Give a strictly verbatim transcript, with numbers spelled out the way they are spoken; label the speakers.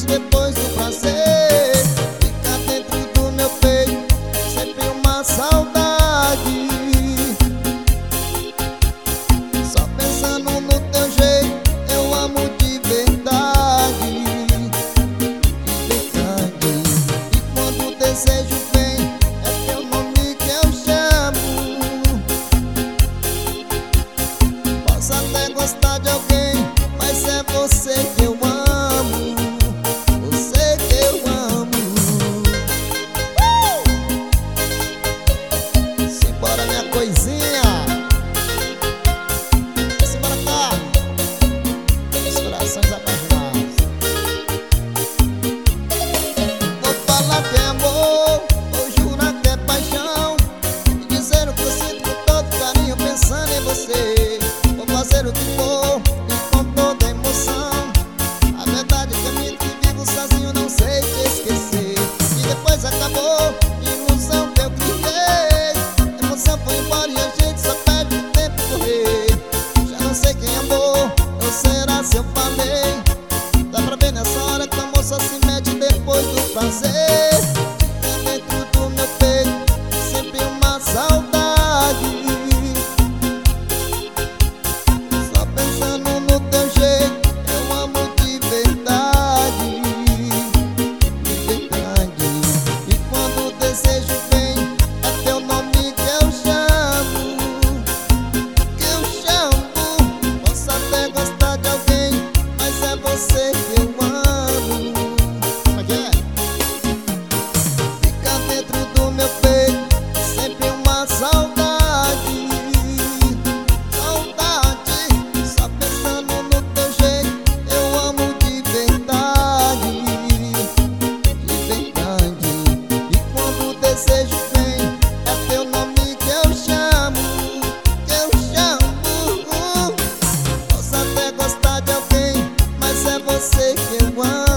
Speaker 1: depois do prazer. Fica dentro do meu peito sempre uma saudade. Só pensando no teu jeito, eu amo de verdade, de verdade. E quando o desejo vem, é teu nome que eu chamo. Posso até gostar de alguém, mas é você que eu amo, você que eu amo. uh! Simbora, minha coisinha, simbora cá, os corações apaixonados. Vou falar que é amor, vou jurar que é paixão, e dizer o que eu sinto com todo carinho, pensando em você. Vou fazer o que for e com toda emoção. A verdade é que eu minto que vivo sozinho, não sei te esquecer. E depois acabou, ilusão que eu criei. Emoção foi embora e a gente só perde o tempo correr. Já não sei quem amou, ou será se eu falei. Dá pra ver nessa hora que o amor só se mede depois do prazer. Fica dentro do meu peito sempre uma saudade. Só pensando no teu jeito, eu amo de verdade, de verdade. E quando o desejo vem, é teu nome que eu chamo, que eu chamo. Posso até gostar de alguém, mas é você que eu amo. Como é que é? Fica dentro do meu peito sempre uma saudade, saudade. Só pensando no teu jeito, eu amo de verdade, de verdade. E quando o desejo vem, é teu nome que eu chamo, que eu chamo. Posso até gostar de alguém, mas é você que eu amo.